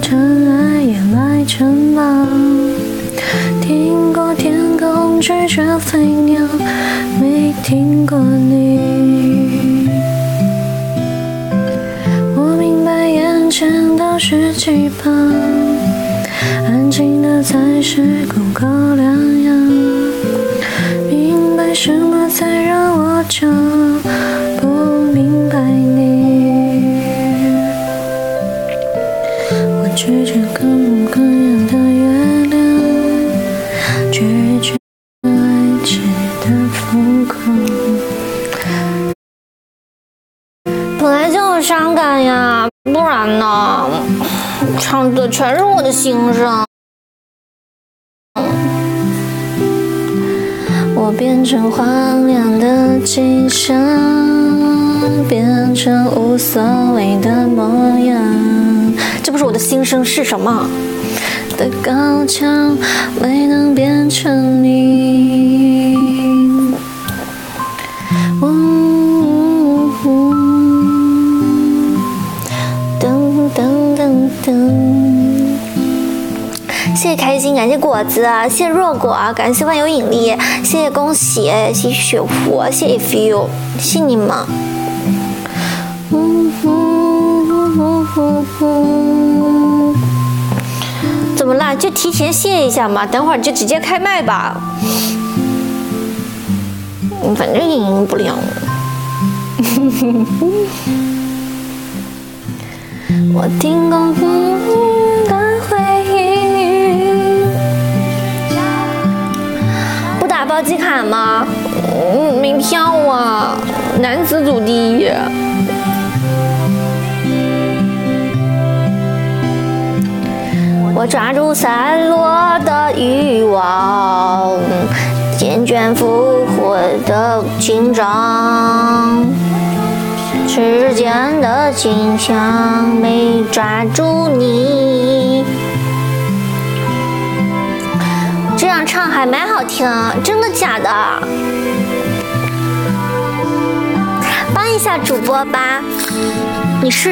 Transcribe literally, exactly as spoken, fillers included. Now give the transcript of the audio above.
尘埃掩埋城堡，听过天空拒绝飞鸟，没听过你。我明白眼前都是气泡，安静的才是功高粱样。明白什么才让我骄傲，不明白你。我拒绝各种各样的月亮，拒绝爱情的疯狂。本来就很伤感呀，不然呢？唱的全是我的心声。我变成荒凉的景象，变成无所谓的模样。这不是我的心声是什么？的高墙没能变成你。嗯嗯、噔噔噔噔。谢谢开心，感谢果子，谢谢若果，感谢万有引力，谢谢恭喜，谢谢雪芙，谢谢 feel， 谢谢你们。嗯哼哼哼哼，怎么啦？就提前谢一下嘛，等会儿就直接开麦吧。反正赢赢不了。我听过的回忆。不打暴击卡吗？嗯，没票啊，男子组第一。我抓住散落的欲望，坚决复活的紧张。时间的景象没抓住你，这样唱还蛮好听，真的假的？帮一下主播吧，你试